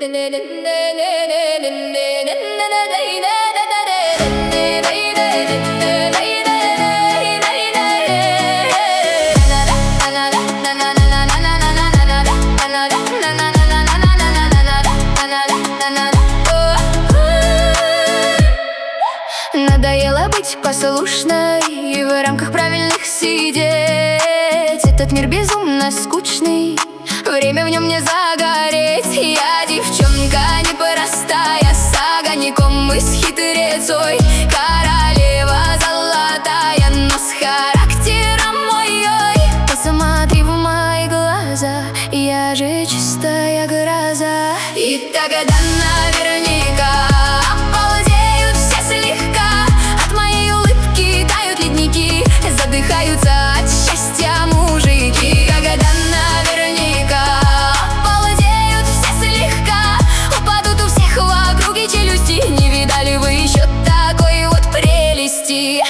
Надоело быть послушной и в рамках правильных сидеть. Этот мир безумно скучный, время в нем не загореть. Я девчонка непростая, с огоньком и с хитрецой, королева золотая, но с характером ой-ой. Посмотри в мои глаза, я же чистая гроза. И тогда наверняка обалдеют все слегка. От моей улыбки тают ледники, задыхаются от счастья мужики. Когда наверняка обалдеют все слегка, упадут у всех в округе челюсти. Не видали вы еще такой вот прелести?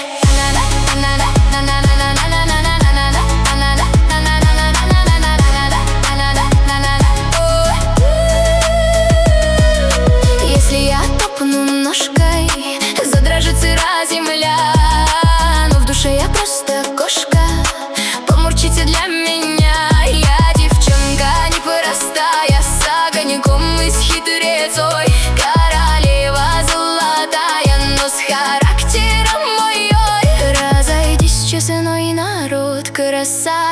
Если я топну ножкой, задрожит сыра земля, но в душе я просто кошка. Помурчите для меня, я девчонка непростая, с огоньком и с хитрецой, королева золотая, но с характером ой-ой. Разойдись, честной народ, красавица.